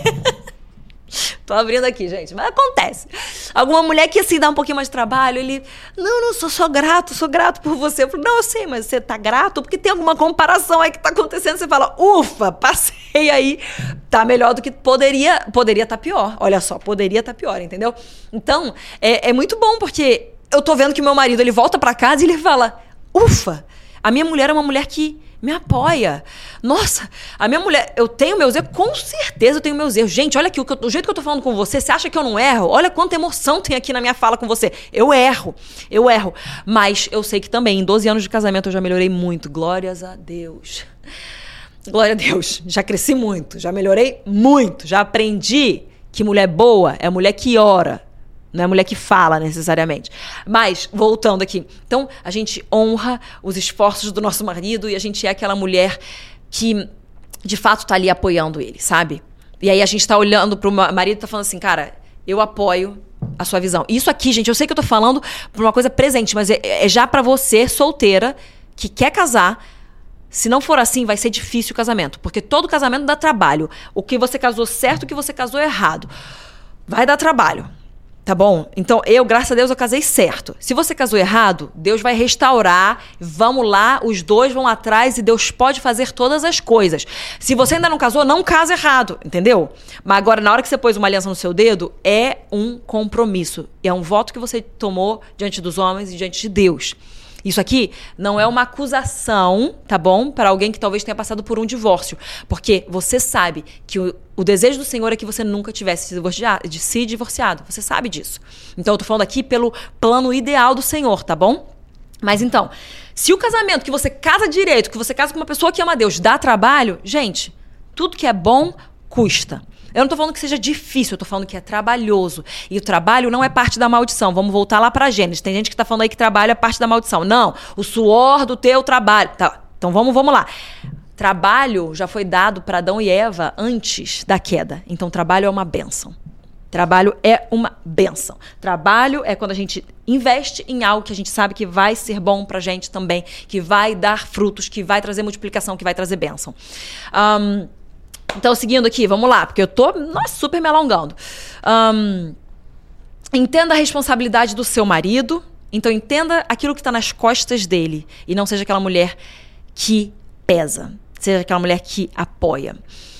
Tô abrindo aqui, gente, mas acontece. Alguma mulher que, assim, dá um pouquinho mais de trabalho, ele... Não, não, sou só grato, sou grato por você. Eu falo, não, eu sei, mas você tá grato porque tem alguma comparação aí que tá acontecendo. Você fala, ufa, passei aí. Tá melhor do que poderia... Poderia tá pior. Olha só, poderia tá pior, entendeu? Então, é, é muito bom porque eu tô vendo que meu marido, ele volta pra casa e ele fala, ufa, a minha mulher é uma mulher que... me apoia. Nossa, a minha mulher... Eu tenho meus erros? Com certeza eu tenho meus erros. Gente, olha aqui, o, que eu, o jeito que eu tô falando com você, você acha que eu não erro? Olha quanta emoção tem aqui na minha fala com você. Eu erro, eu erro. Mas eu sei que também, em doze anos de casamento, eu já melhorei muito. Glórias a Deus. Glória a Deus. Já cresci muito, já melhorei muito. Já aprendi que mulher boa é mulher que ora. Não é mulher que fala, necessariamente. Mas, voltando aqui. Então, a gente honra os esforços do nosso marido e a gente é aquela mulher que, de fato, tá ali apoiando ele, sabe? E aí a gente tá olhando pro marido e tá falando assim, cara, eu apoio a sua visão. Isso aqui, gente, eu sei que eu tô falando por uma coisa presente, mas é, é já pra você, solteira, que quer casar. Se não for assim, vai ser difícil o casamento. Porque todo casamento dá trabalho. O que você casou certo, o que você casou errado. Vai dar trabalho. Tá bom? Então, eu, graças a Deus, eu casei certo. Se você casou errado, Deus vai restaurar. Vamos lá, os dois vão atrás e Deus pode fazer todas as coisas. Se você ainda não casou, não casa errado, entendeu? Mas agora, na hora que você pôs uma aliança no seu dedo, é um compromisso. É um voto que você tomou diante dos homens e diante de Deus. Isso aqui não é uma acusação, tá bom? Para alguém que talvez tenha passado por um divórcio. Porque você sabe que o, o desejo do Senhor é que você nunca tivesse se divorciado, de se divorciado. Você sabe disso. Então eu tô falando aqui pelo plano ideal do Senhor, tá bom? Mas então, se o casamento que você casa direito, que você casa com uma pessoa que ama Deus, dá trabalho, gente, tudo que é bom custa. Eu não tô falando que seja difícil, eu tô falando que é trabalhoso. E o trabalho não é parte da maldição. Vamos voltar lá pra Gênesis. Tem gente que tá falando aí que trabalho é parte da maldição. Não, o suor do teu trabalho. Tá, então vamos, vamos lá. Trabalho já foi dado para Adão e Eva antes da queda. Então trabalho é uma bênção. Trabalho é uma bênção. Trabalho é quando a gente investe em algo que a gente sabe que vai ser bom pra gente também, que vai dar frutos, que vai trazer multiplicação, que vai trazer bênção. Um, Então, seguindo aqui, vamos lá, porque eu tô nossa, super me alongando. Um, entenda a responsabilidade do seu marido. Então, entenda aquilo que está nas costas dele. E não seja aquela mulher que pesa. Seja aquela mulher que apoia.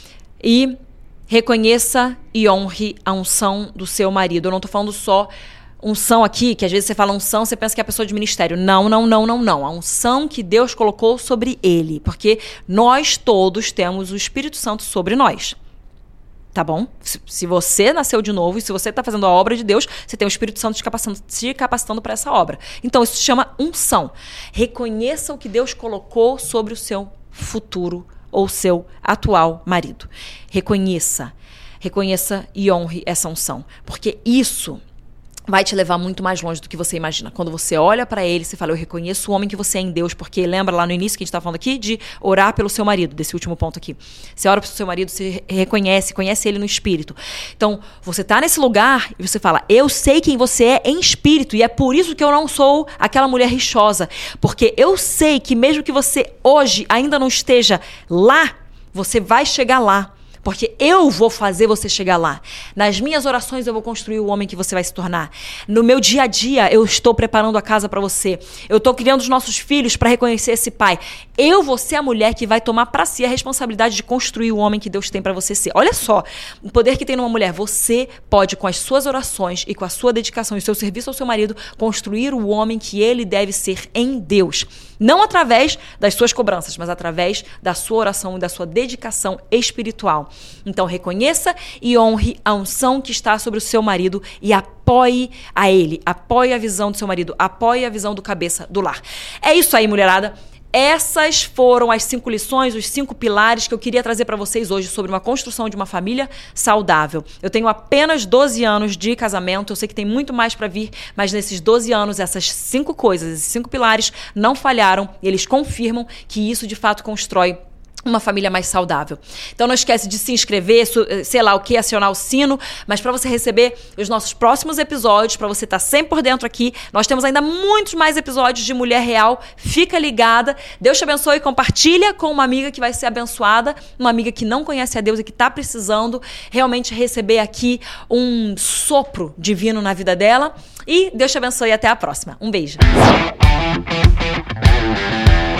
E reconheça e honre a unção do seu marido. Eu não tô falando só unção aqui, que às vezes você fala unção, você pensa que é a pessoa de ministério. Não, não, não, não, não. A unção que Deus colocou sobre ele. Porque nós todos temos o Espírito Santo sobre nós. Tá bom? Se, se você nasceu de novo e se você está fazendo a obra de Deus, você tem o Espírito Santo te capacitando, te capacitando para essa obra. Então, isso se chama unção. Reconheça o que Deus colocou sobre o seu futuro ou seu atual marido. Reconheça. Reconheça e honre essa unção. Porque isso vai te levar muito mais longe do que você imagina. Quando você olha pra ele, você fala, eu reconheço o homem que você é em Deus, porque lembra lá no início que a gente tá falando aqui de orar pelo seu marido, desse último ponto aqui. Você ora pelo seu marido, você reconhece, conhece ele no espírito. Então, você tá nesse lugar e você fala, eu sei quem você é em espírito e é por isso que eu não sou aquela mulher rixosa, porque eu sei que mesmo que você hoje ainda não esteja lá, você vai chegar lá. Porque eu vou fazer você chegar lá. Nas minhas orações eu vou construir o homem que você vai se tornar. No meu dia a dia eu estou preparando a casa para você. Eu estou criando os nossos filhos para reconhecer esse pai. Eu vou ser a mulher que vai tomar para si a responsabilidade de construir o homem que Deus tem para você ser. Olha só, o poder que tem numa mulher. Você pode, com as suas orações e com a sua dedicação e o seu serviço ao seu marido, construir o homem que ele deve ser em Deus. Não através das suas cobranças, mas através da sua oração e da sua dedicação espiritual. Então, reconheça e honre a unção que está sobre o seu marido e apoie a ele. Apoie a visão do seu marido. Apoie a visão do cabeça do lar. É isso aí, mulherada. Essas foram as cinco lições, os cinco pilares que eu queria trazer para vocês hoje sobre uma construção de uma família saudável. Eu tenho apenas doze anos de casamento, eu sei que tem muito mais para vir, mas nesses doze anos, essas cinco coisas, esses cinco pilares não falharam e eles confirmam que isso de fato constrói uma família mais saudável. Então não esquece de se inscrever, sei lá o que, acionar o sino, mas para você receber os nossos próximos episódios, para você estar sempre por dentro aqui, nós temos ainda muitos mais episódios de Mulher Real. Fica ligada. Deus te abençoe e compartilha com uma amiga que vai ser abençoada, uma amiga que não conhece a Deus e que está precisando realmente receber aqui um sopro divino na vida dela. E Deus te abençoe e até a próxima. Um beijo.